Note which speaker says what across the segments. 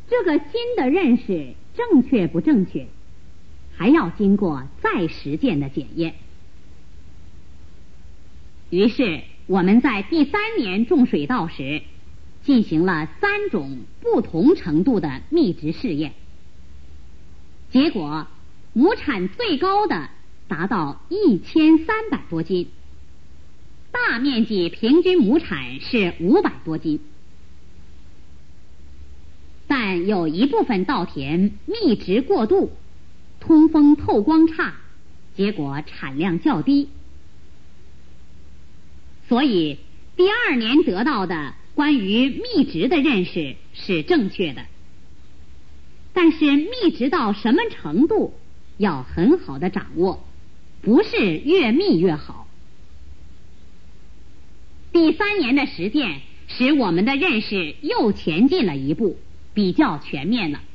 Speaker 1: 这个新的认识正确不正确，还要经过再实践的检验。于是我们在第3年种水稻时，进行了3种不同程度的密植试验，结果亩产最高的达到1300多斤，大面积平均亩产是500多斤。但有一部分稻田密植过度，通风透光差，结果产量较低。所以第2年得到的关于密植的认识是正确的，但是密植到什么程度要很好的掌握，不是越密越好。第3年的实践使我们的认识又前进了一步，比较全面了。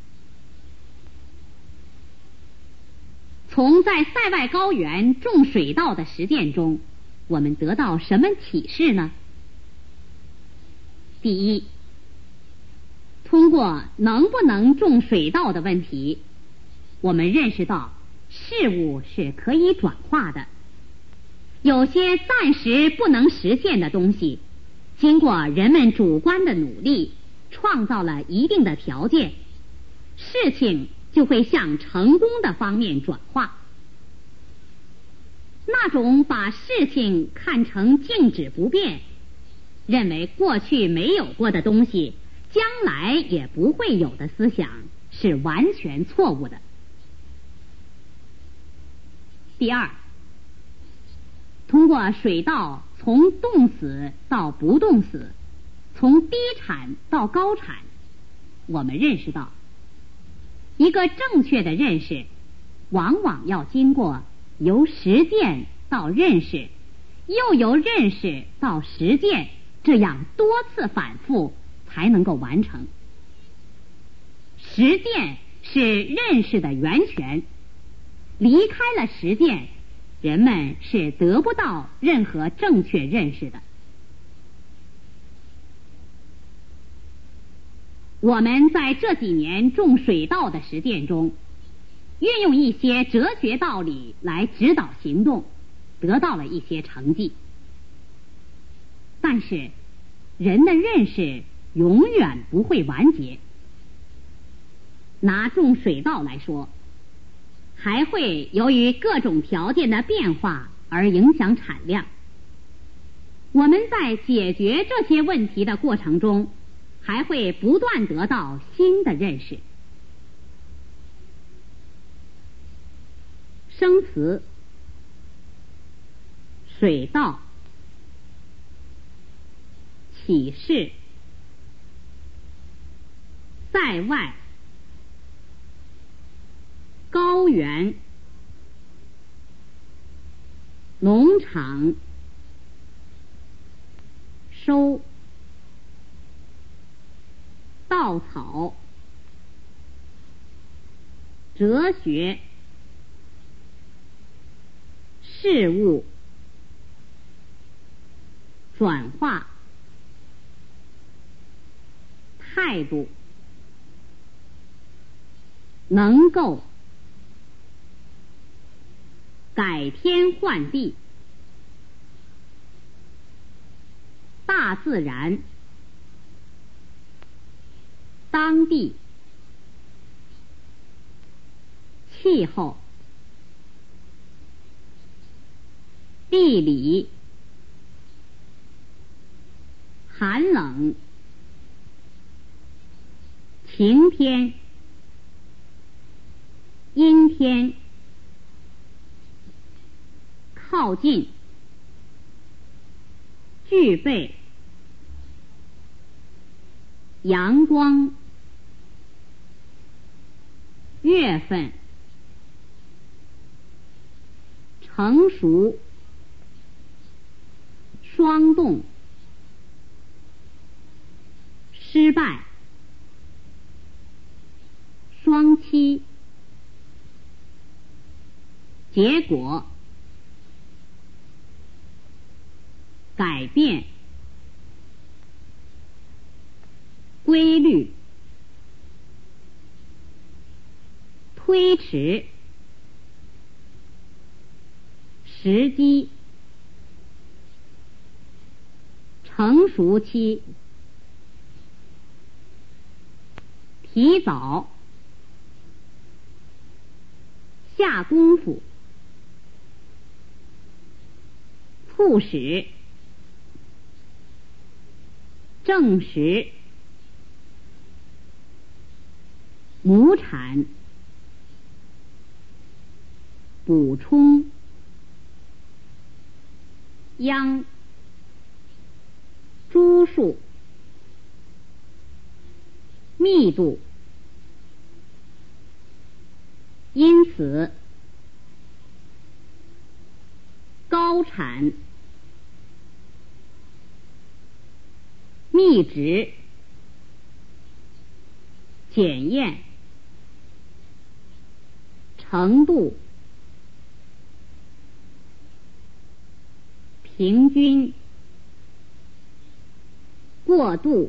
Speaker 1: 从在塞外高原种水稻的实践中，我们得到什么启示呢？第一，通过能不能种水稻的问题，我们认识到事物是可以转化的，有些暂时不能实现的东西，经过人们主观的努力，创造了一定的条件，事情就会向成功的方面转化。那种把事情看成静止不变，认为过去没有过的东西将来也不会有的思想，是完全错误的。第二，通过水稻从冻死到不冻死，从低产到高产，我们认识到，一个正确的认识往往要经过由实践到认识，又由认识到实践，这样多次反复才能够完成。实践是认识的源泉，离开了实践，人们是得不到任何正确认识的。我们在这几年种水稻的实践中，运用一些哲学道理来指导行动，得到了一些成绩。但是人的认识永远不会完结。拿种水稻来说，还会由于各种条件的变化而影响产量。我们在解决这些问题的过程中，还会不断得到新的认识。生词：水稻、启示、塞外、高原、农场、收、稻草、哲学、事物、转化、态度、能够、改天换地、大自然、当地、气候、地理、寒冷、晴天、阴天、靠近、具备、阳光、月份、成熟、霜冻、失败、双期、结果、改变、规律、 推迟、时机、成熟期、提早、下功夫、促使、证实、亩产、补充、秧、株数、密度。因此，高产、密植、检验、程度、平均、过渡、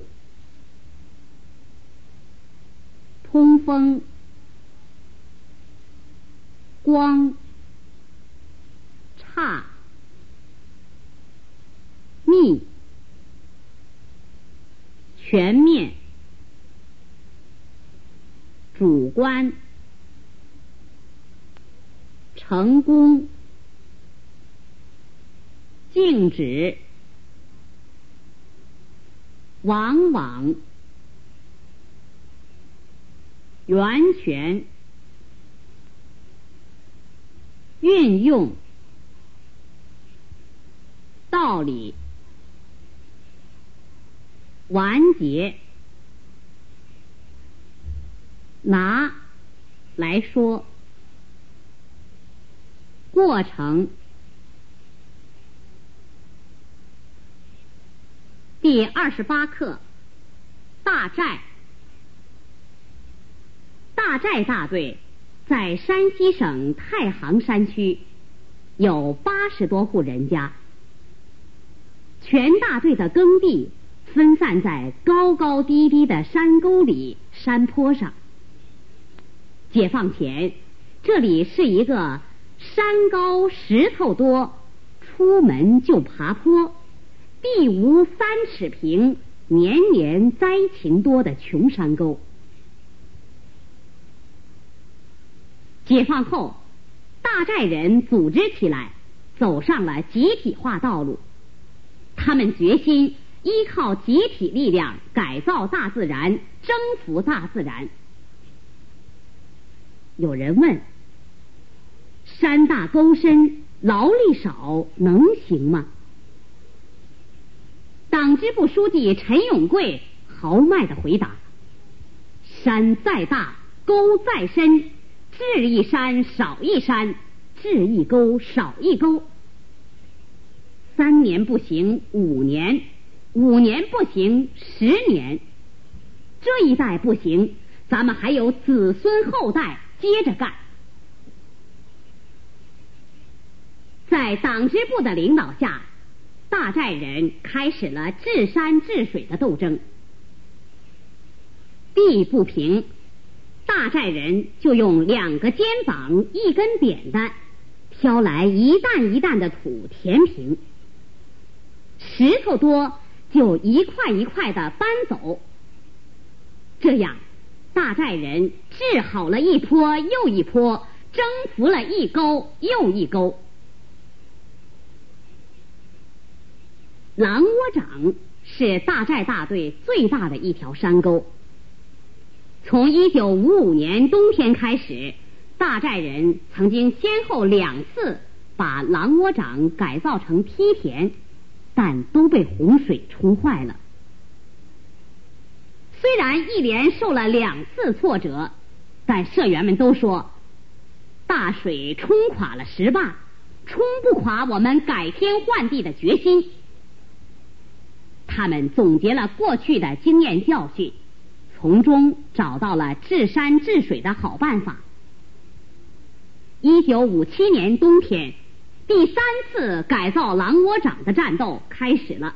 Speaker 1: 通风、光、差、密、全面、主观、成功、静止、往往、完全、运用、道理、完结。拿来说，过程。第28课，大寨。大寨大队在山西省太行山区，有80多户人家。全大队的耕地分散在高高低低的山沟里、山坡上。解放前，这里是一个山高石头多，出门就爬坡，地无3尺平，年年灾情多的穷山沟。解放后，大寨人组织起来，走上了集体化道路。他们决心依靠集体力量改造大自然，征服大自然。有人问：山大沟深，劳力少，能行吗？党支部书记陈永贵豪迈地回答：山再大，沟再深，治一山少一山，治一沟少一沟。3年不行5年，5年不行10年，这一代不行，咱们还有子孙后代接着干。在党支部的领导下，大寨人开始了治山治水的斗争。地不平，大寨人就用2个肩膀1根扁担，挑来一担一担的土填平。石头多，就一块一块的搬走。这样，大寨人治好了一坡又一坡，征服了一沟又一沟。狼窝掌是大寨大队最大的一条山沟。从1955年冬天开始，大寨人曾经先后2次把狼窝掌改造成梯田，但都被洪水冲坏了。虽然一连受了2次挫折，但社员们都说，大水冲垮了石坝，冲不垮我们改天换地的决心。他们总结了过去的经验教训，从中找到了治山治水的好办法。1957年冬天，第3次改造狼窝掌的战斗开始了。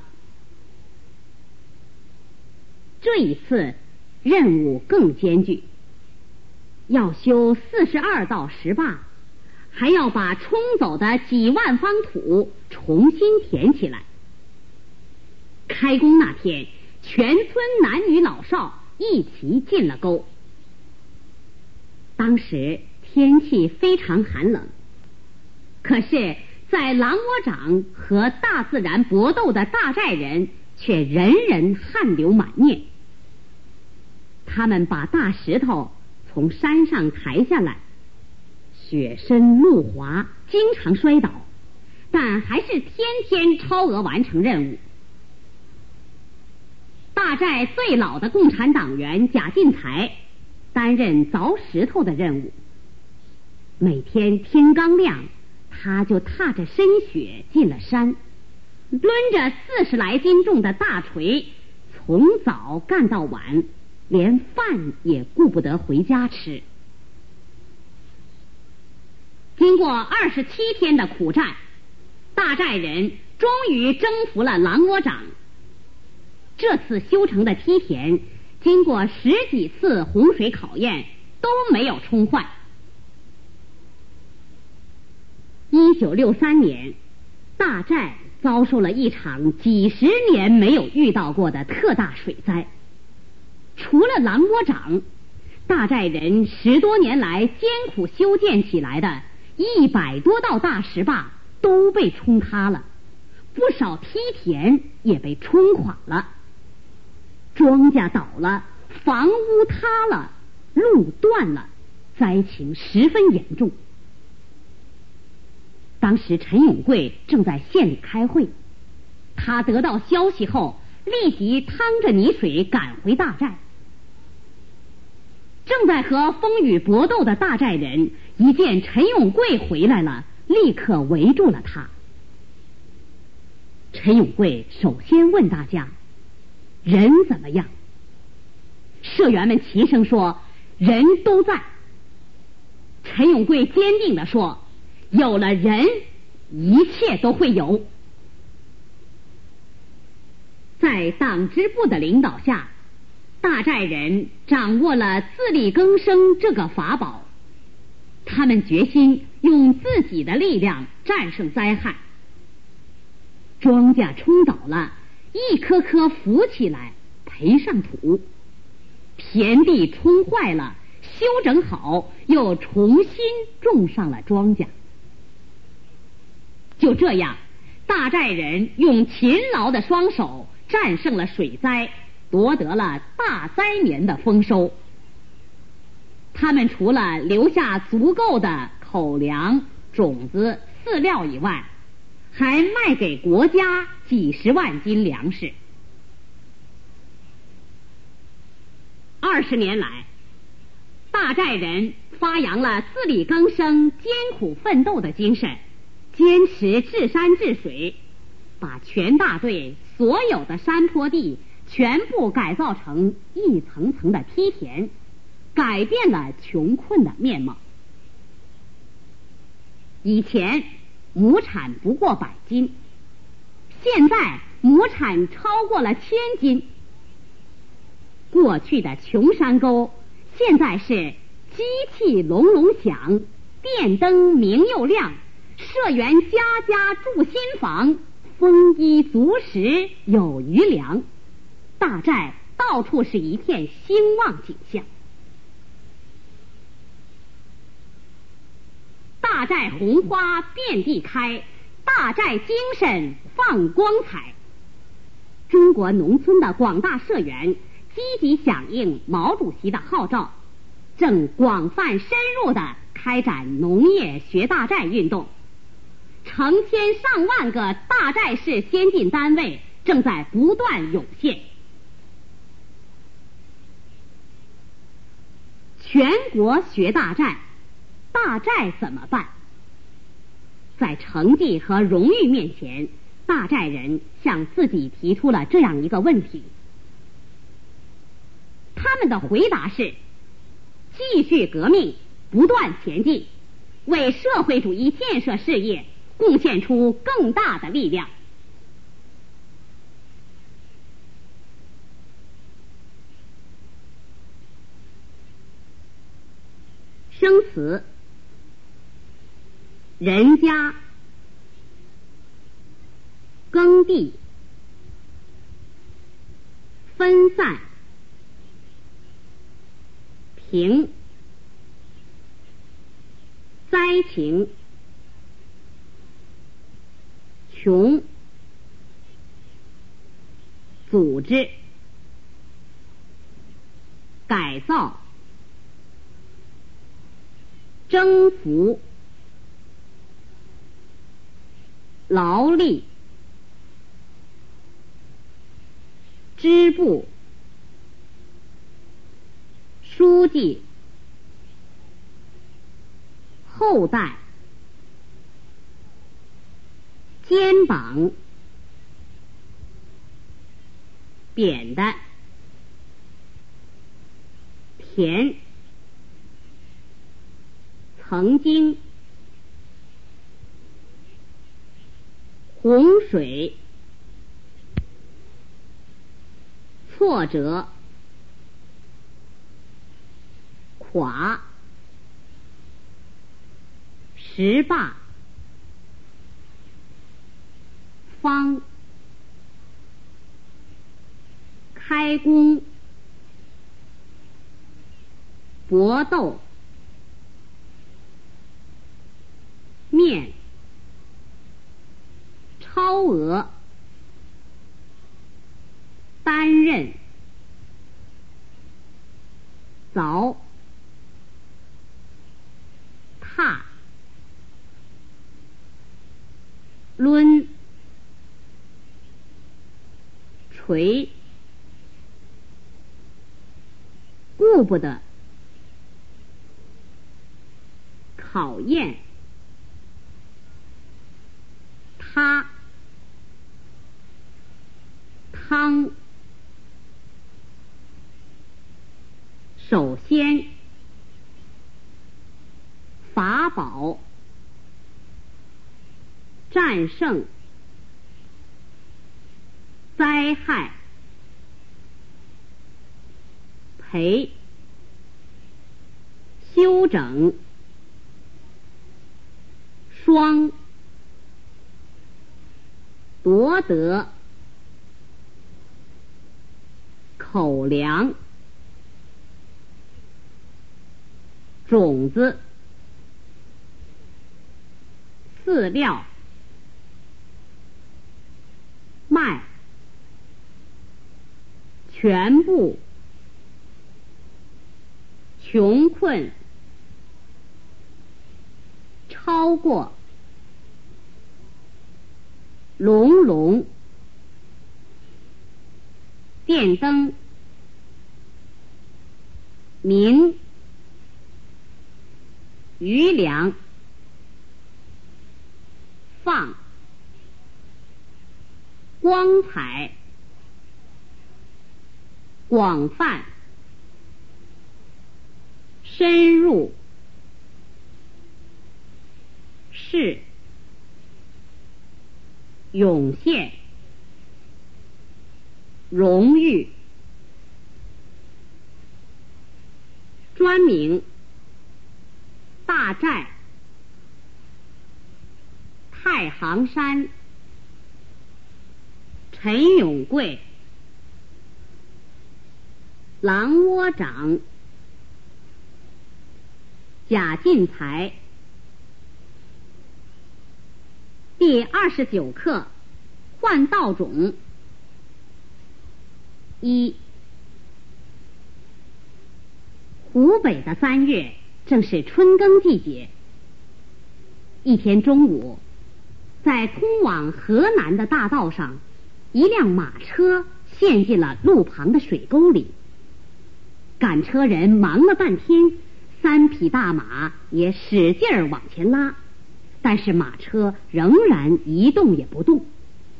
Speaker 1: 这一次任务更艰巨。 要修42道石坝，还要把冲走的几万方土重新填起来。开工那天，全村男女老少一起进了沟。当时天气非常寒冷，可是在狼窝掌和大自然搏斗的大寨人却人人汗流满面。他们把大石头从山上抬下来，雪深路滑，经常摔倒，但还是天天超额完成任务。大寨最老的共产党员贾进才担任凿石头的任务，每天天刚亮，他就踏着深雪进了山，抡着40来斤重的大锤，从早干到晚，连饭也顾不得回家吃。经过27天的苦战，大寨人终于征服了狼窝掌。这次修成的梯田经过10几次洪水考验都没有冲坏。1963年，大寨遭受了一场几十年没有遇到过的特大水灾。除了狼窝掌，大寨人10多年来艰苦修建起来的100多道大石坝都被冲塌了，不少梯田也被冲垮了，庄稼倒了，房屋塌了，路断了，灾情十分严重。当时陈永贵正在县里开会，他得到消息后立即趟着泥水赶回大寨。正在和风雨搏斗的大寨人一见陈永贵回来了，立刻围住了他。陈永贵首先问大家人怎么样，社员们齐声说人都在。陈永贵坚定地说，有了人，一切都会有。在党支部的领导下，大寨人掌握了自力更生这个法宝，他们决心用自己的力量战胜灾害。庄稼冲倒了，一颗颗浮起来，培上土；田地冲坏了，修整好，又重新种上了庄稼。就这样，大寨人用勤劳的双手战胜了水灾，夺得了大灾年的丰收。他们除了留下足够的口粮、种子、饲料以外，还卖给国家几十万斤粮食。20年来，大寨人发扬了自力更生、艰苦奋斗的精神，坚持治山治水，把全大队所有的山坡地全部改造成一层层的梯田，改变了穷困的面貌。以前亩产不过100斤，现在亩产超过了1000斤。过去的穷山沟，现在是机器隆隆响，电灯明又亮，社员家家住新房，丰衣足食有余粮，大寨到处是一片兴旺景象。大寨红花遍地开，大寨精神放光彩。中国农村的广大社员积极响应毛主席的号召，正广泛深入地开展农业学大寨运动。成千上万个大寨市先进单位正在不断涌现。全国学大寨，大寨怎么办？在成绩和荣誉面前，大寨人向自己提出了这样一个问题。他们的回答是：继续革命，不断前进，为社会主义建设事业贡献出更大的力量。 生词，人家，耕地，分散，平，灾情，穷，组织，改造，征服，劳力，支部，书记，后代，肩膀，扁担，田，曾经，洪水，挫折，垮，石坝，方，开工，搏斗，面，超额，担任，凿，踏，抡，锤，顾不得，考验，他，汤，首先，法宝，战胜，灾害，赔，修整，双，夺得，口粮，种子，饲料，麦，全部，穷困，超过，隆隆，电灯，民，余粮，放，光彩，广泛，深入，是，涌现，荣誉，专名，大寨，太行山，陈永贵，狼窝长，贾进才。第29课，换稻种。一，湖北的3月正是春耕季节。一天中午，在通往河南的大道上，一辆马车陷进了路旁的水沟里。赶车人忙了半天，3匹大马也使劲儿往前拉，但是马车仍然一动也不动。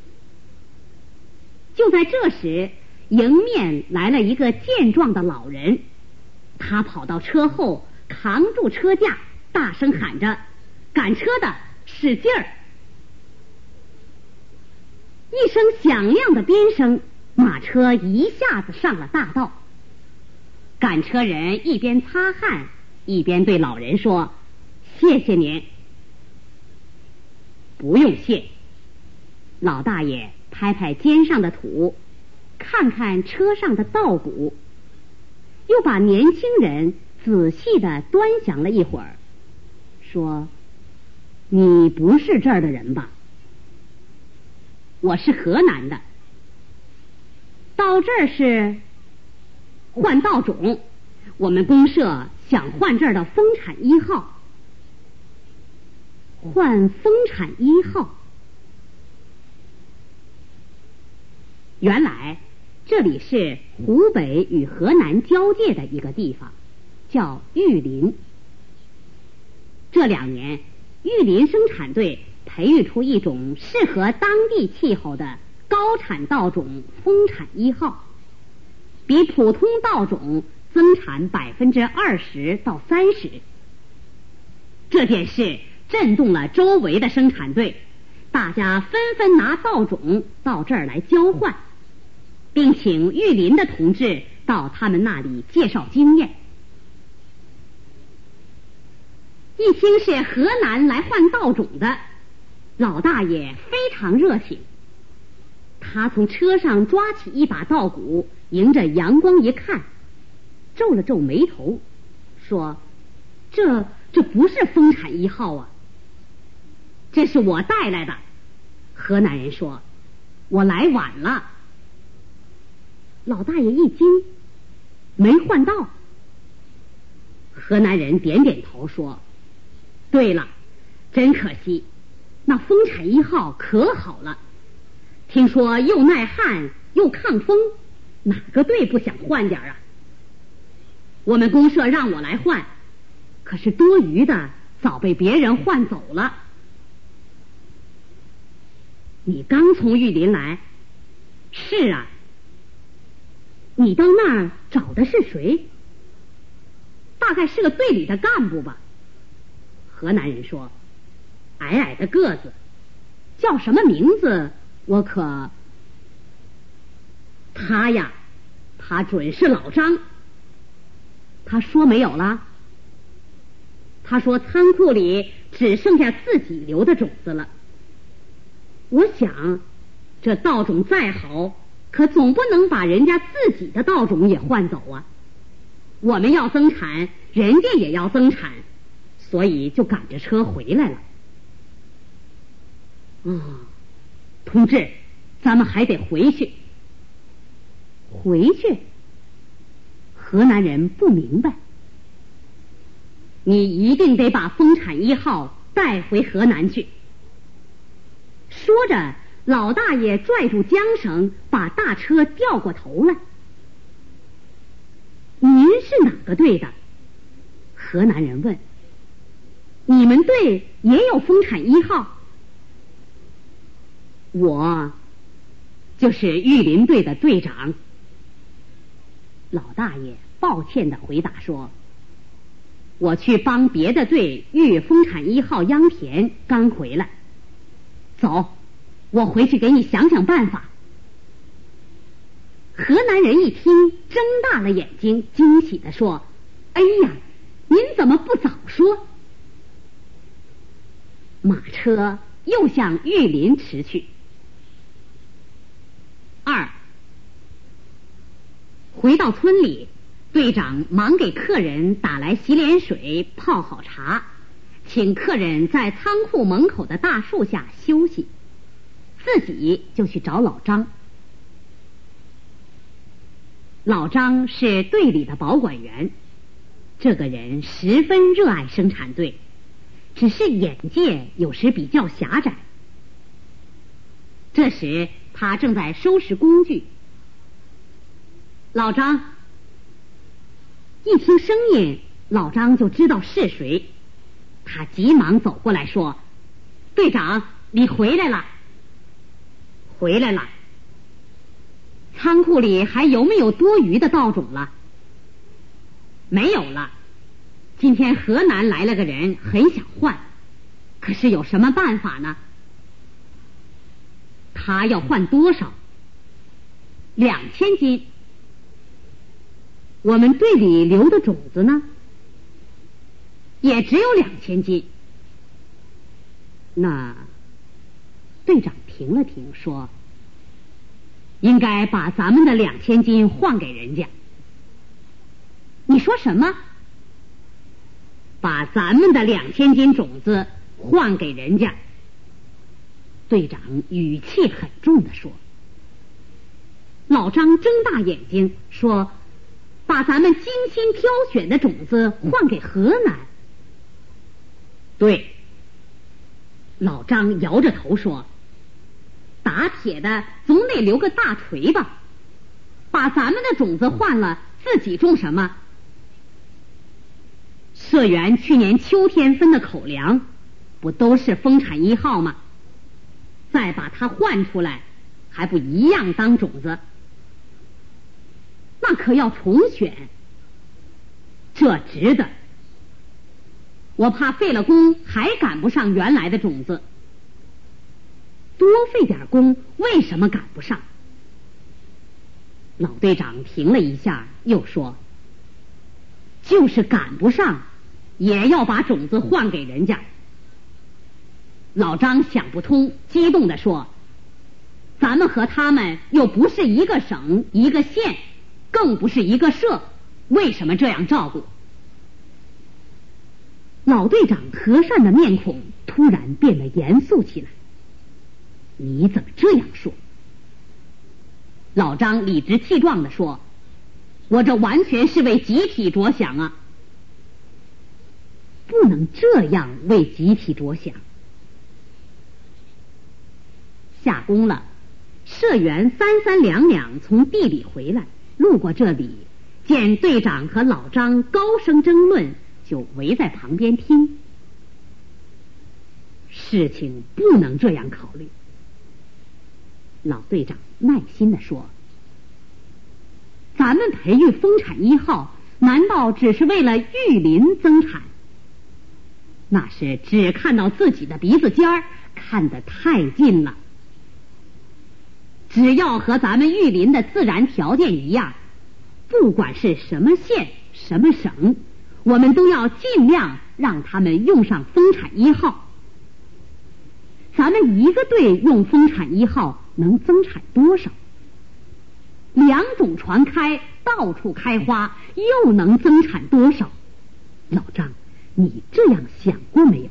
Speaker 1: 就在这时，迎面来了一个健壮的老人，他跑到车后，扛住车架，大声喊着：“赶车的，使劲儿！”一声响亮的鞭声，马车一下子上了大道。赶车人一边擦汗一边对老人说：“谢谢您。”“不用谢。”老大爷拍拍肩上的土，看看车上的稻谷，又把年轻人仔细地端详了一会儿，说：“你不是这儿的人吧？”“我是河南的。到这儿是换稻种，我们公社想换这儿的丰产1号。”“换丰产1号。”原来这里是湖北与河南交界的一个地方，叫玉林。这2年，玉林生产队培育出一种适合当地气候的高产稻种丰产1号，比普通稻种增产20%到30%。这件事震动了周围的生产队，大家纷纷拿稻种到这儿来交换，并请玉林的同志到他们那里介绍经验。一听是河南来换稻种的，老大爷非常热情。他从车上抓起一把稻谷，迎着阳光一看，皱了皱眉头，说：“这不是丰产1号啊。”“这是我带来的。”河南人说：“我来晚了。”老大爷一惊，没换到。河南人点点头说：“对了，真可惜，那丰产1号可好了，听说又耐旱又抗风，哪个队不想换点啊？我们公社让我来换，可是多余的早被别人换走了。”“你刚从玉林来？”“是啊。”“你到那儿找的是谁？”“大概是个队里的干部吧。”河南人说：“矮矮的个子，叫什么名字我可……他呀，他准是老张。”“他说没有了？”“他说仓库里只剩下自己留的种子了。我想这稻种再好，可总不能把人家自己的稻种也换走啊！我们要增产，人家也要增产，所以就赶着车回来了。”“同志，咱们还得回去。”“回去？”河南人不明白。“你一定得把丰产1号带回河南去。”说着，老大爷拽住缰绳，把大车调过头来。“您是哪个队的？”河南人问。“你们队也有丰产1号？”“我就是玉林队的队长。”老大爷抱歉地回答说：“我去帮别的队育丰产1号秧田，刚回来。走，我回去给你想想办法。”河南人一听，睁大了眼睛，惊喜地说：“哎呀，您怎么不早说？”马车又向玉林驰去。回到村里，队长忙给客人打来洗脸水，泡好茶，请客人在仓库门口的大树下休息，自己就去找老张。老张是队里的保管员，这个人十分热爱生产队，只是眼界有时比较狭窄。这时他正在收拾工具。老张一听声音，老张就知道是谁，他急忙走过来说：“队长，你回来了。”“回来了。”“仓库里还有没有多余的稻种了？”“没有了。今天河南来了个人，很想换，可是有什么办法呢？”“他要换多少？”“2000斤。”“我们队里留的种子呢？” 也只有2000斤。那队长停了停，说：“应该把咱们的2000斤换给人家。”你说什么？把咱们的2000斤种子换给人家？队长语气很重地说。老张睁大眼睛说：“把咱们精心挑选的种子换给河南？”对。老张摇着头说：“打铁的总得留个大锤吧，把咱们的种子换了，自己种什么？社员去年秋天分的口粮，不都是丰产1号吗？再把它换出来，还不一样当种子？那可要重选，这值得。我怕费了工还赶不上原来的种子，多费点工为什么赶不上？”老队长停了一下，又说：“就是赶不上，也要把种子换给人家。”老张想不通，激动地说：“咱们和他们又不是一个省一个县，更不是一个社，为什么这样照顾？”老队长和善的面孔突然变得严肃起来。“你怎么这样说？”老张理直气壮地说：“我这完全是为集体着想啊！”不能这样为集体着想。下工了，社员3、3两两从地里回来，路过这里，见队长和老张高声争论，就围在旁边听。事情不能这样考虑。老队长耐心地说：“咱们培育丰产1号，难道只是为了育林增产？那是只看到自己的鼻子尖儿，看得太近了。只要和咱们育林的自然条件一样，不管是什么县什么省，我们都要尽量让他们用上丰产1号。咱们一个队用丰产1号能增产多少？2种传开，到处开花，又能增产多少？老张，你这样想过没有？”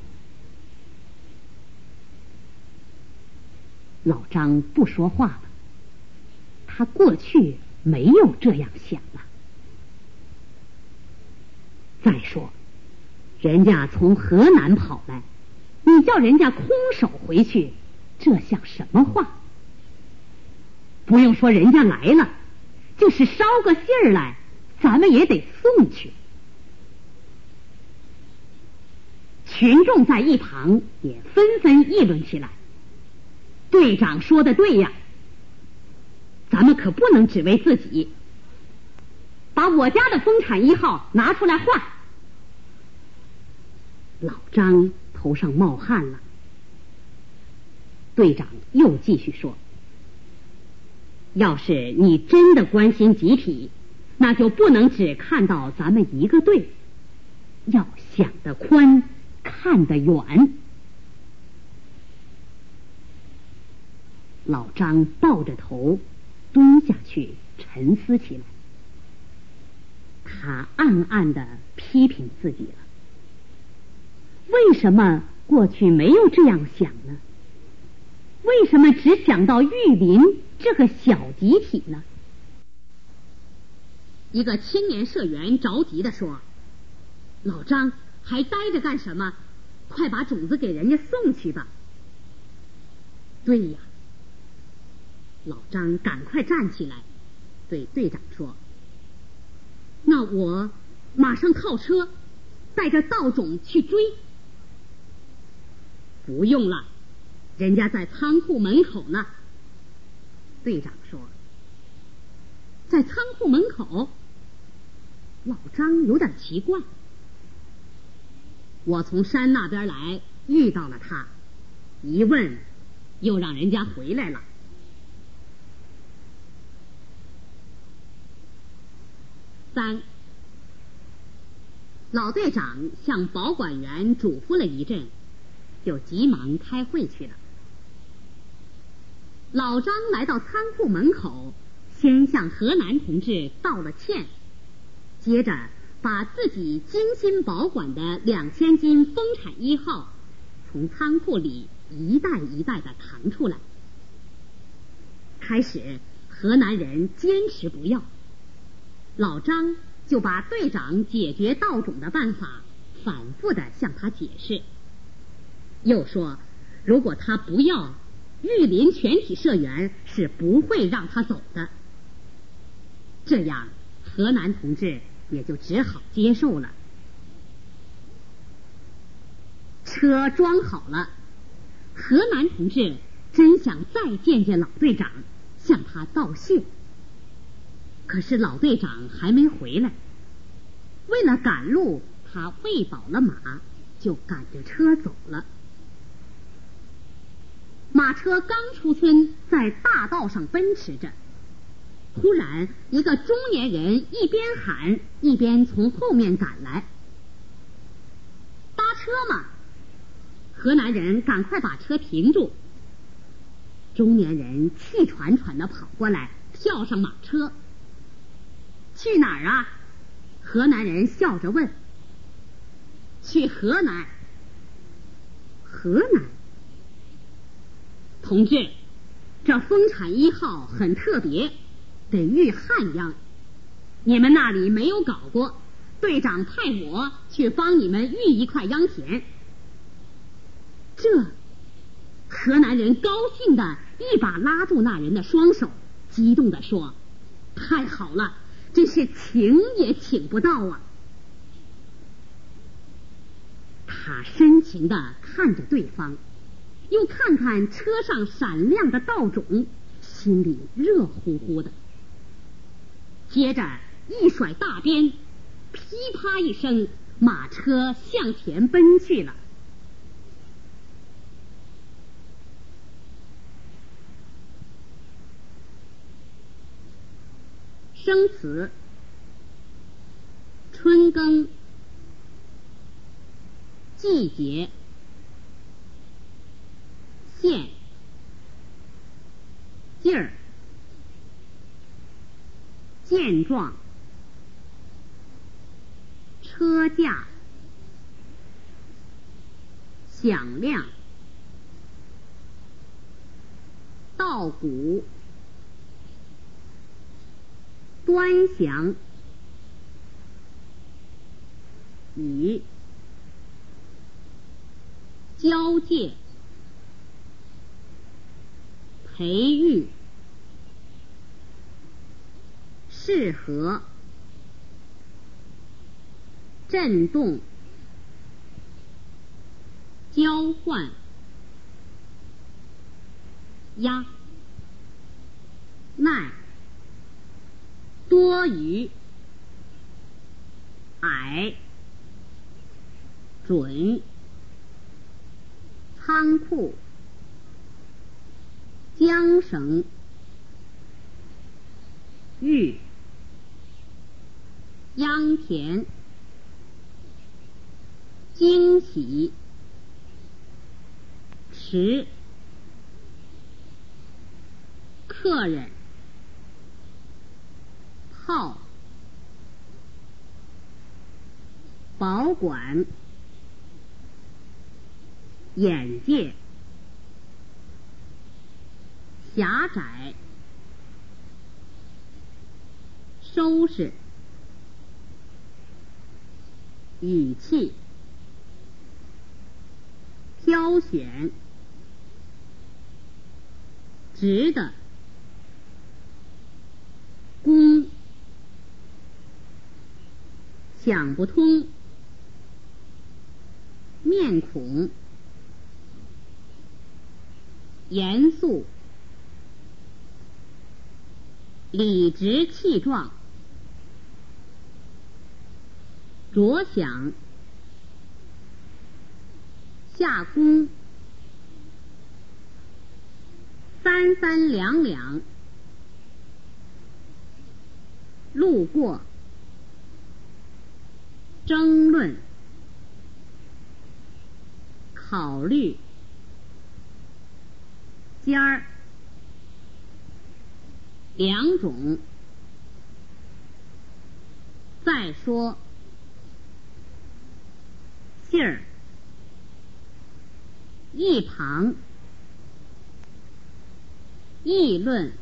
Speaker 1: 老张不说话了，他过去没有这样想了。再说，人家从河南跑来，你叫人家空手回去，这像什么话？不用说人家来了，就是捎个信儿来，咱们也得送去。群众在一旁也纷纷议论起来：“队长说的对呀，咱们可不能只为自己，把我家的丰产1号拿出来换。”老张头上冒汗了。队长又继续说：“要是你真的关心集体，那就不能只看到咱们一个队，要想得宽，看得远。”老张抱着头蹲下去沉思起来，他暗暗地批评自己了。为什么过去没有这样想呢？为什么只想到育林这个小集体呢？一个青年社员着急地说：“老张，还待着干什么？快把种子给人家送去吧。”对呀。老张赶快站起来，对队长说：“那我马上靠车带着稻种去追。”不用了，人家在仓库门口呢。队长说：“在仓库门口？”老张有点奇怪。我从山那边来，遇到了他，一问又让人家回来了。3 老队长向保管员嘱咐了一阵，就急忙开会去了。老张来到仓库门口，先向河南同志道了歉，接着把自己精心保管的2000斤丰产1号从仓库里一袋一袋的扛出来。开始河南人坚持不要，老张就把队长解决盗种的办法反复的向他解释，又说如果他不要，玉林全体社员是不会让他走的。这样河南同志也就只好接受了。车装好了，河南同志真想再见见老队长，向他道谢。可是老队长还没回来，为了赶路，他喂饱了马，就赶着车走了。马车刚出村，在大道上奔驰着，突然一个中年人一边喊一边从后面赶来。搭车嘛！河南人赶快把车停住。中年人气喘喘地跑过来，跳上马车。去哪儿啊？河南人笑着问。去河南。河南？同志，这丰产1号很特别，得遇汉秧，你们那里没有搞过，队长派我去帮你们育一块秧田。这河南人高兴的一把拉住那人的双手，激动地说：太好了，真是请也请不到啊。他深情地看着对方，又看看车上闪亮的稻种，心里热乎乎的。接着一甩大鞭，噼啪一声，马车向前奔去了。生词：春耕，季节，现，劲儿，健壮，车架，响亮，稻谷，端详，雨，交界，培育，适合，震动，交换，压，耐，多余，矮，准，仓库，缰绳，育，秧田，惊喜，迟，客人，炮，保管，眼界，狭窄，收拾，语气，挑选，直的，公，想不通，面孔，严肃，理直气壮，着想，下工，三三两两，路过， 争论、考虑、尖儿、两种、再说、信儿、一旁、议论、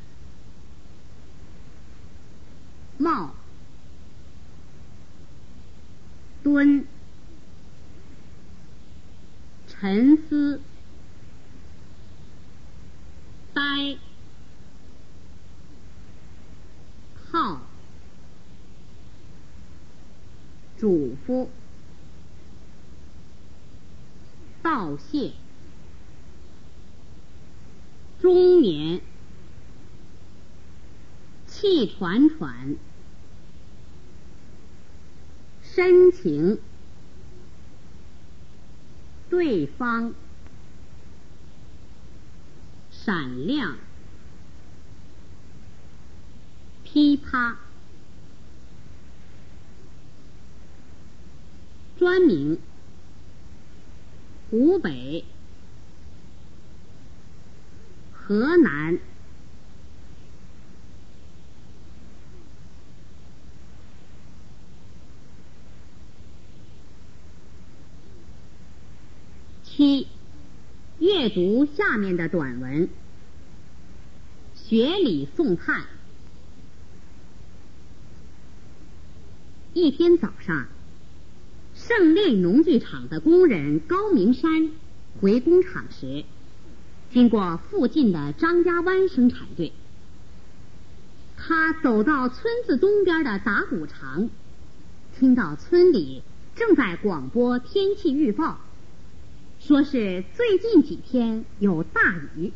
Speaker 1: 冒、蹲、沉思、呆、号、嘱咐、道谢、中年、气喘喘、深情、对方、闪亮、噼啪、专名、湖北、河南、七、阅读下面的短文。学理送炭。一天早上，胜利农具厂的工人高明山回工厂时，经过附近的张家湾生产队。他走到村子东边的打谷场，听到村里正在广播天气预报，说是最近几天有大雨。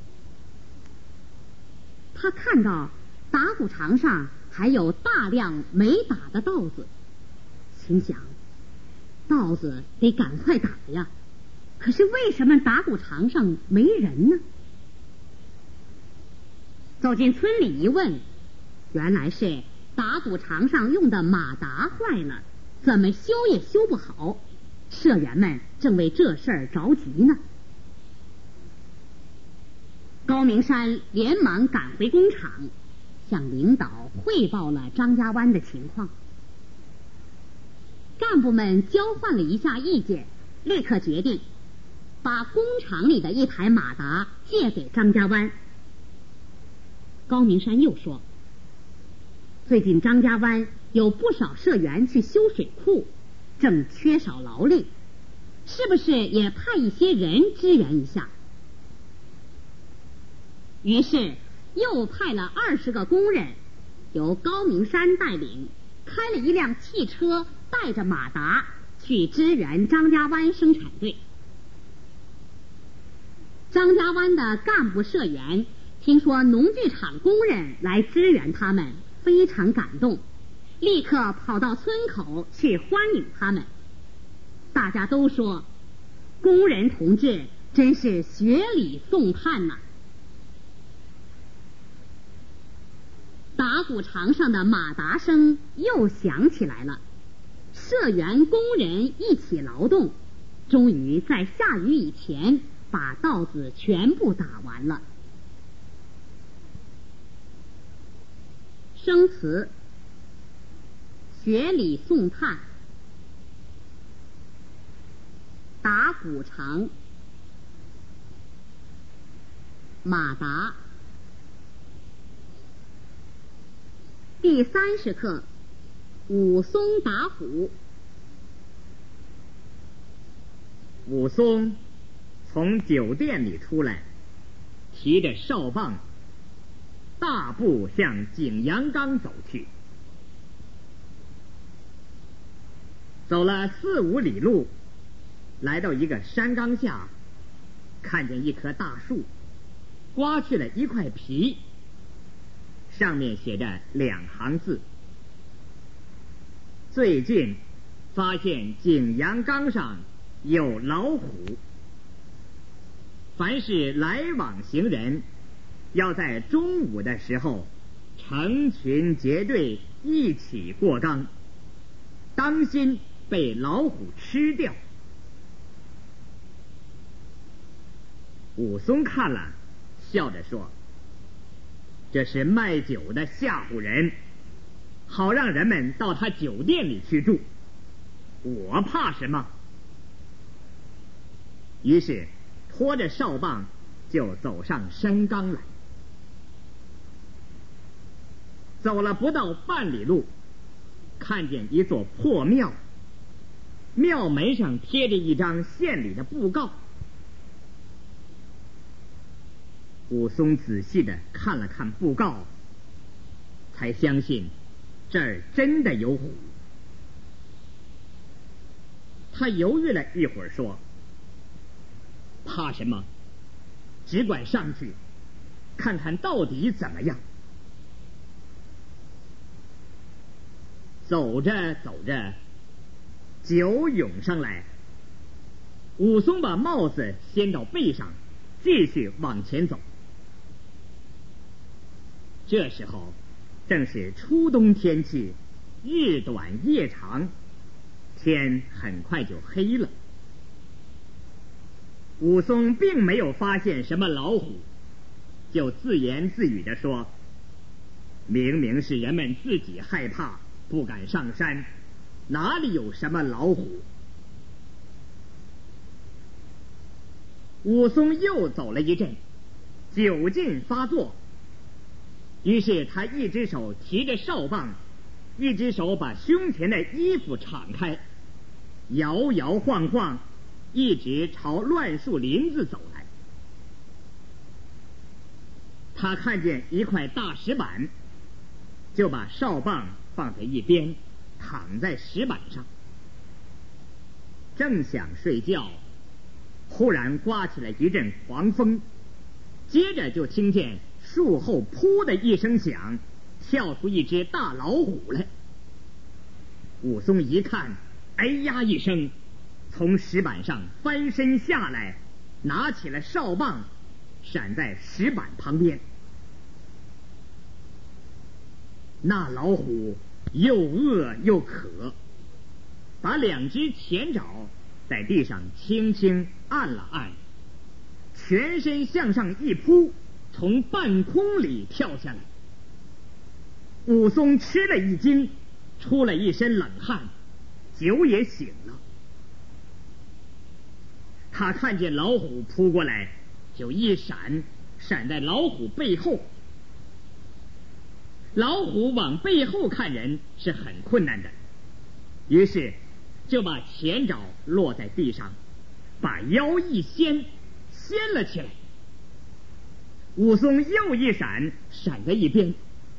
Speaker 1: 他看到打谷场上还有大量没打的稻子，心想稻子得赶快打呀，可是为什么打谷场上没人呢？走进村里一问，原来是打谷场上用的马达坏了，怎么修也修不好，社员们正为这事儿着急呢。高明山连忙赶回工厂，向领导汇报了张家湾的情况。干部们交换了一下意见，立刻决定把工厂里的一台马达借给张家湾。高明山又说，最近张家湾有不少社员去修水库，正缺少劳力，是不是也派一些人支援一下？于是又派了20个工人，由高明山带领，开了一辆汽车，带着马达去支援张家湾生产队。张家湾的干部社员听说农具厂工人来支援他们，非常感动，立刻跑到村口去欢迎他们。大家都说，工人同志真是学理送炭呐。打谷场上的马达声又响起来了，社员工人一起劳动，终于在下雨以前把稻子全部打完了。生词：学理送炭、打谷场、马达。第30课，武松打虎。
Speaker 2: 武松从酒店里出来，提着哨棒，大步向景阳冈走去。走了4、5里路，来到一个山冈下，看见一棵大树，刮去了一块皮，上面写着2行字：最近发现景阳冈上有老虎，凡是来往行人，要在中午的时候成群结队一起过冈，当心被老虎吃掉。武松看了，笑着说：“这是卖酒的吓唬人，好让人们到他酒店里去住。我怕什么？”于是拖着哨棒就走上山岗来。走了不到半里路，看见一座破庙，庙门上贴着一张县里的布告。武松仔细的看了看布告，才相信这儿真的有虎。他犹豫了一会儿，说：“怕什么？只管上去看看到底怎么样。”走着走着，酒涌上来。武松把帽子掀到背上，继续往前走。这时候正是初冬天气，日短夜长，天很快就黑了。武松并没有发现什么老虎，就自言自语地说：“明明是人们自己害怕，不敢上山，哪里有什么老虎？”武松又走了一阵，酒劲发作，于是他一只手提着哨棒，一只手把胸前的衣服敞开，摇摇晃晃，一直朝乱树林子走来。他看见一块大石板，就把哨棒放在一边，躺在石板上，正想睡觉，忽然刮起了一阵狂风，接着就听见树后噗的一声响，跳出一只大老虎来。武松一看，哎呀一声，从石板上翻身下来，拿起了哨棒，闪在石板旁边。那老虎又饿又渴，把两只前爪在地上轻轻按了按，全身向上一扑，从半空里跳下来。武松吃了一惊，出了一身冷汗，酒也醒了。他看见老虎扑过来，就一闪，闪在老虎背后。老虎往背后看人是很困难的，于是就把前爪落在地上，把腰一掀了起来。武松又一闪，闪在一边。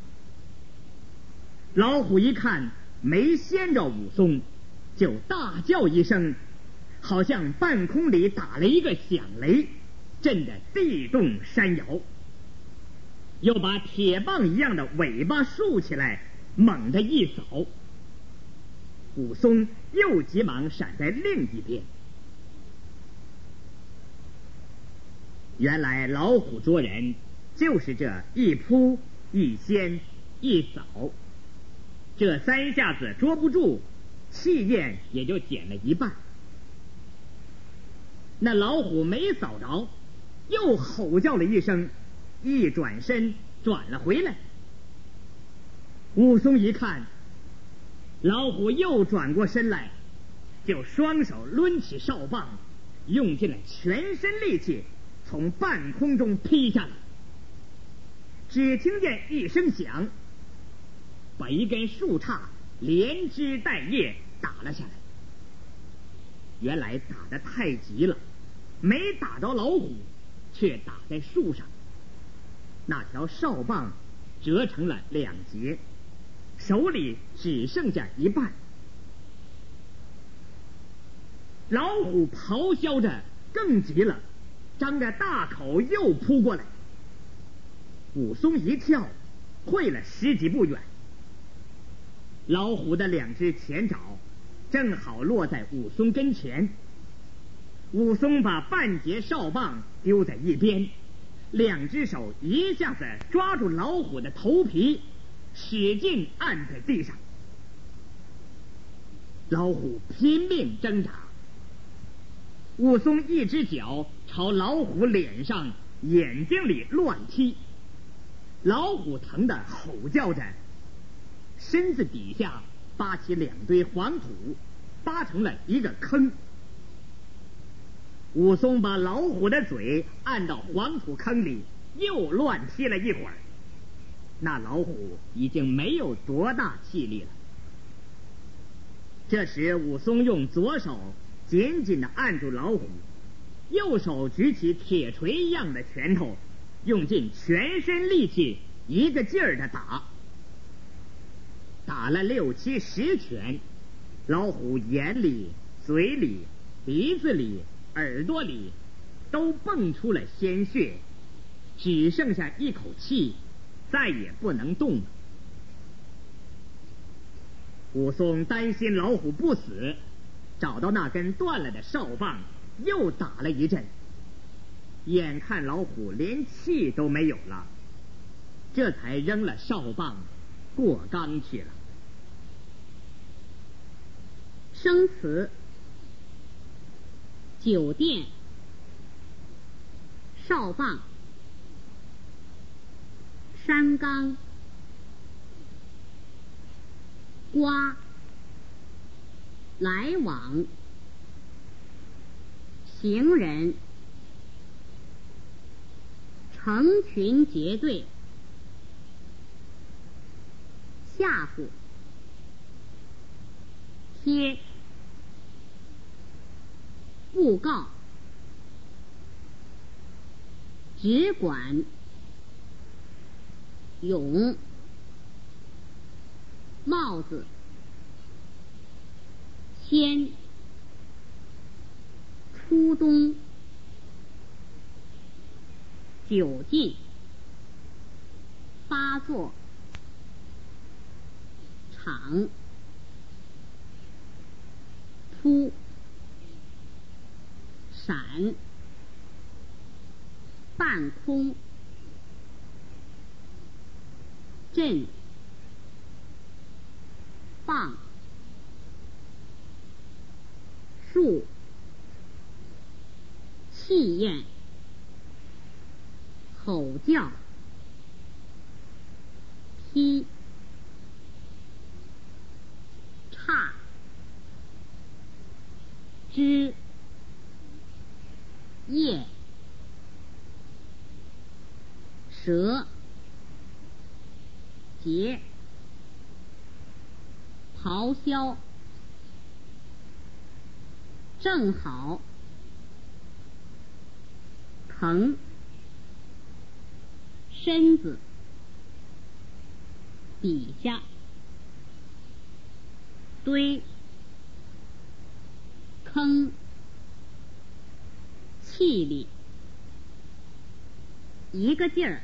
Speaker 2: 老虎一看没掀着武松，就大叫一声，好像半空里打了一个响雷，震得地动山摇，又把铁棒一样的尾巴竖起来，猛地一扫。武松又急忙闪在另一边。原来老虎捉人就是这一扑一掀一扫，这三下子捉不住，气焰也就减了一半。那老虎没扫着，又吼叫了一声，一转身转了回来。武松一看老虎又转过身来，就双手抡起哨棒，用尽了全身力气，从半空中劈下来。只听见一声响，把一根树杈连枝带叶打了下来。原来打得太急了，没打着老虎，却打在树上。那条哨棒折成了两截，手里只剩下一半。老虎咆哮着更急了，张着大口又扑过来。武松一跳，退了10几步远。老虎的两只前爪正好落在武松跟前，武松把半截哨棒丢在一边，两只手一下子抓住老虎的头皮，使劲按在地上。 老虎拼命挣扎，武松一只脚朝老虎脸上、眼睛里乱踢，老虎疼得吼叫着，身子底下扒起2堆黄土，扒成了一个坑。武松把老虎的嘴按到黄土坑里，又乱踢了一会儿，那老虎已经没有多大气力了。这时武松用左手紧紧地按住老虎，右手举起铁锤一样的拳头，用尽全身力气一个劲儿地打，打了6、7、10拳，老虎眼里、嘴里、鼻子里、耳朵里都蹦出了鲜血，只剩下一口气，再也不能动了。武松担心老虎不死，找到那根断了的哨棒，又打了一阵，眼看老虎连气都没有了，这才扔了哨棒过冈去了。
Speaker 1: 生词：酒店、哨棒、山冈、瓜、来往、行人、成群结队、吓唬、贴、布告、只管、勇、帽子、先、初冬、酒劲、发作、场、突、闪、半空、震、放、树、气焰、吼叫、踢、岔、枝、叶、蛇、节、咆哮、正好、疼、身子、底下、堆、坑、气力、一个劲儿、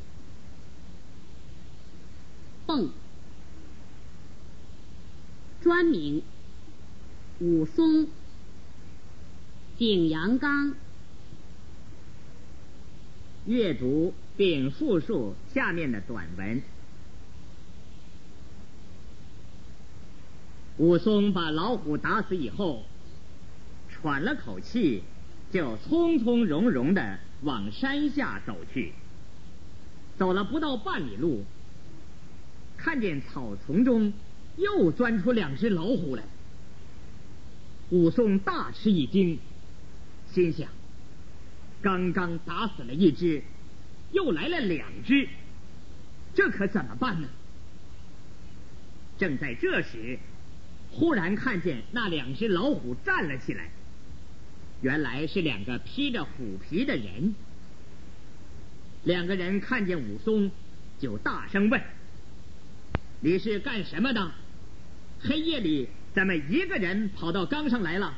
Speaker 1: 蹦。专名：武松、景阳冈。
Speaker 2: 阅读并复述下面的短文。武松把老虎打死以后，喘了口气，就从从容容地往山下走去。走了不到半里路，看见草丛中又钻出2只老虎来。武松大吃一惊，心想：刚刚打死了1只，又来了2只，这可怎么办呢？正在这时，忽然看见那2只老虎站了起来，原来是2个披着虎皮的人。2个人看见武松，就大声问：你是干什么的？黑夜里怎么一个人跑到冈上来了？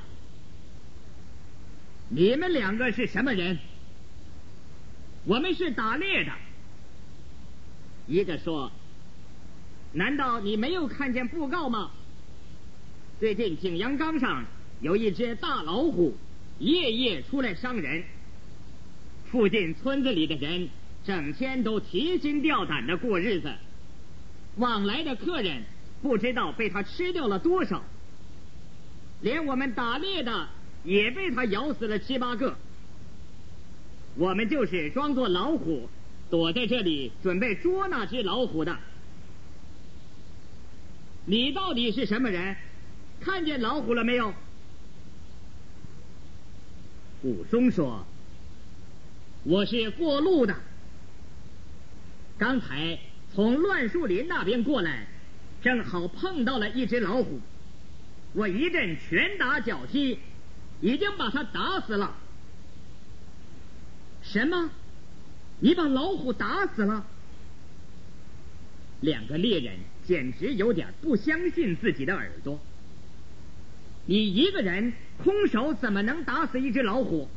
Speaker 2: 你们2个是什么人？我们是打猎的。一个说：难道你没有看见布告吗？最近景阳冈上有1只大老虎，夜夜出来伤人，附近村子里的人整天都提心吊胆的过日子，往来的客人不知道被他吃掉了多少。 连我们打猎的也被他咬死了7、8个。我们就是装作老虎，躲在这里准备捉那只老虎的。你到底是什么人？看见老虎了没有？武松说：我是过路的，刚才从乱树林那边过来，正好碰到了一只老虎，我一阵拳打脚踢，已经把它打死了。什么？你把老虎打死了？2个猎人简直有点不相信自己的耳朵。你一个人空手怎么能打死一只老虎？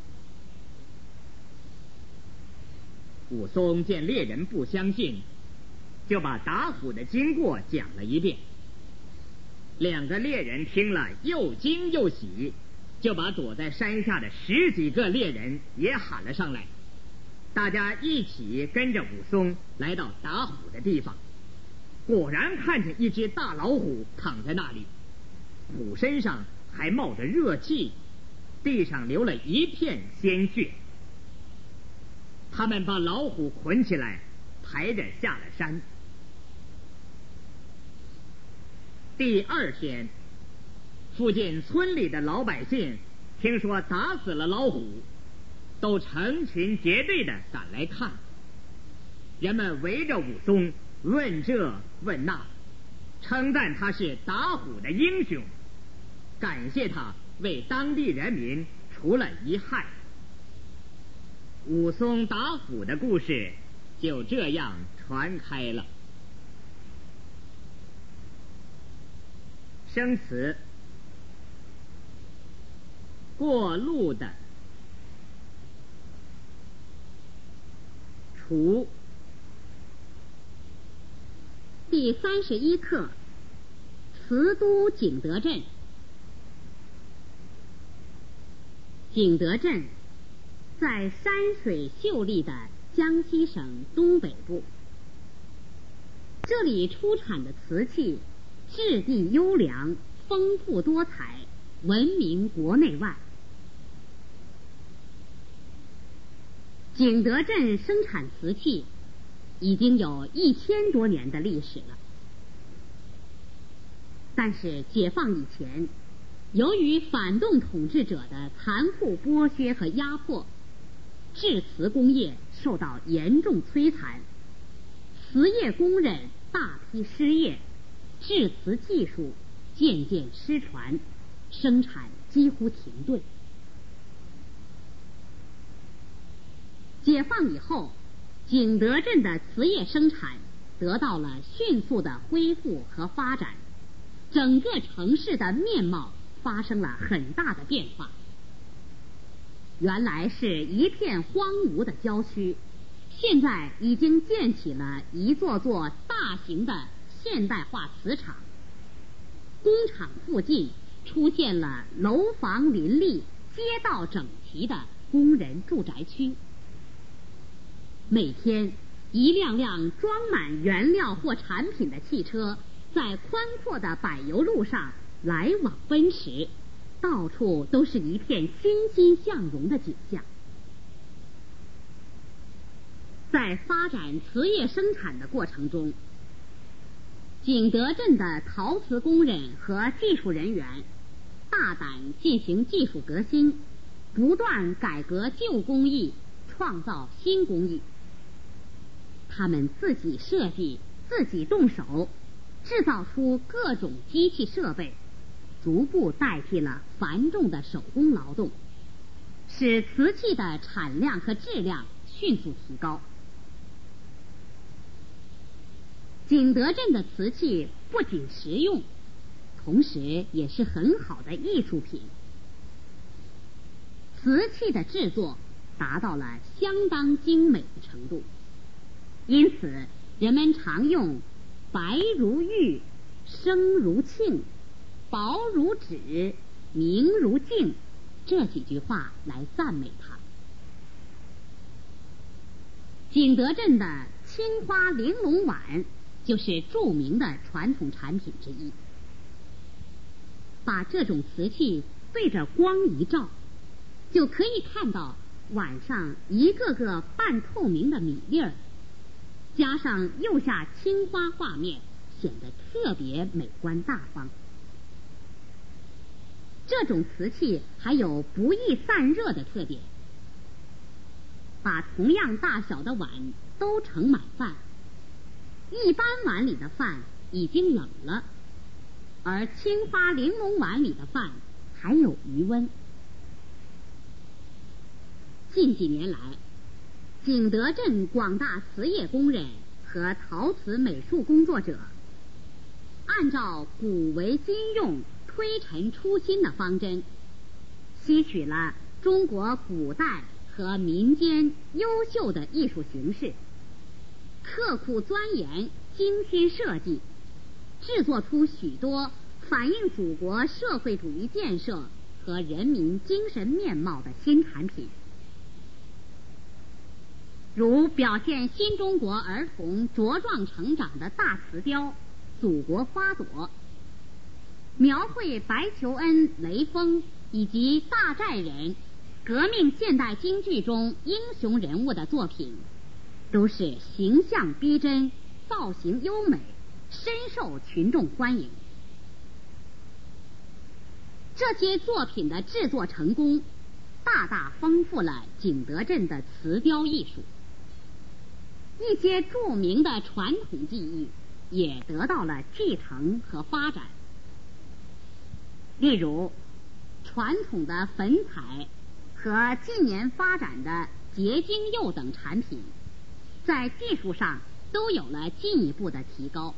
Speaker 2: 武松见猎人不相信，就把打虎的经过讲了一遍。2个猎人听了又惊又喜，就把躲在山下的10几个猎人也喊了上来，大家一起跟着武松来到打虎的地方。果然看见一只大老虎躺在那里，虎身上还冒着热气，地上流了一片鲜血。他们把老虎捆起来，抬着下了山。第2天，附近村里的老百姓听说打死了老虎，都成群结队的赶来看。人们围着武松问这问那，称赞他是打虎的英雄，感谢他为当地人民除了一害。武松打虎的故事就这样传开了。生词：过路的，除。
Speaker 1: 第31课，词都景德镇。景德镇在山水秀丽的江西省东北部，这里出产的瓷器质地优良，丰富多彩，闻名国内外。景德镇生产瓷器已经有1000多年的历史了，但是解放以前，由于反动统治者的残酷剥削和压迫，制瓷工业受到严重摧残，瓷业工人大批失业，制瓷技术渐渐失传，生产几乎停顿。解放以后，景德镇的瓷业生产得到了迅速的恢复和发展，整个城市的面貌发生了很大的变化。原来是一片荒芜的郊区，现在已经建起了一座座大型的现代化瓷厂，工厂附近出现了楼房林立、街道整齐的工人住宅区。每天一辆辆装满原料或产品的汽车在宽阔的柏油路上来往奔驰，到处都是一片欣欣向荣的景象。在发展瓷业生产的过程中，景德镇的陶瓷工人和技术人员大胆进行技术革新，不断改革旧工艺，创造新工艺。他们自己设计，自己动手，制造出各种机器设备，逐步代替了繁重的手工劳动，使瓷器的产量和质量迅速提高。景德镇的瓷器不仅实用，同时也是很好的艺术品。瓷器的制作达到了相当精美的程度，因此人们常用白如玉、生如磬、薄如纸、明如镜这几句话来赞美它。景德镇的青花玲珑碗就是著名的传统产品之一。 把这种瓷器对着光一照，就可以看到碗上一个个半透明的米粒儿，加上釉下青花画面，显得特别美观大方。这种瓷器还有不易散热的特点，把同样大小的碗都盛满饭，一般碗里的饭已经冷了，而青花玲珑碗里的饭还有余温。近几年来，景德镇广大瓷业工人和陶瓷美术工作者，按照古为今用、推陈出新的方针，吸取了中国古代和民间优秀的艺术形式，刻苦钻研、精心设计，制作出许多反映祖国社会主义建设和人民精神面貌的新产品，如表现新中国儿童茁壮成长的大瓷雕《祖国花朵》，描绘白求恩、雷锋以及大寨人革命现代京剧中英雄人物的作品，都是形象逼真、造型优美，深受群众欢迎。这些作品的制作成功，大大丰富了景德镇的瓷雕艺术，一些著名的传统技艺也得到了继承和发展。例如，传统的粉彩和近年发展的结晶釉等产品，在技术上都有了进一步的提高。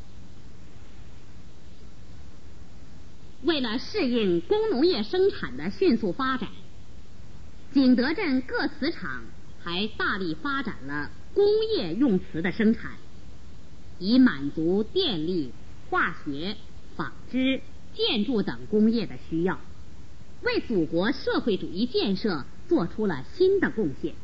Speaker 1: 为了适应工农业生产的迅速发展，景德镇各瓷厂还大力发展了工业用瓷的生产，以满足电力、化学、纺织、建筑等工业的需要，为祖国社会主义建设做出了新的贡献。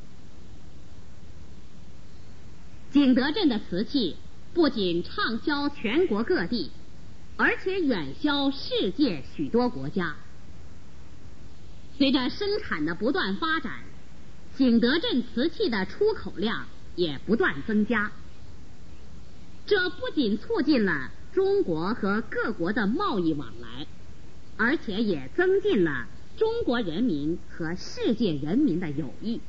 Speaker 1: 景德镇的瓷器不仅畅销全国各地，而且远销世界许多国家。随着生产的不断发展，景德镇瓷器的出口量也不断增加。这不仅促进了中国和各国的贸易往来，而且也增进了中国人民和世界人民的友谊。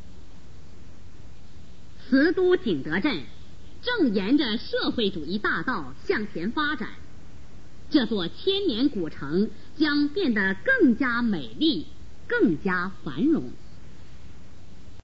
Speaker 1: 瓷都景德镇正沿着社会主义大道向前发展，这座千年古城将变得更加美丽，更加繁荣。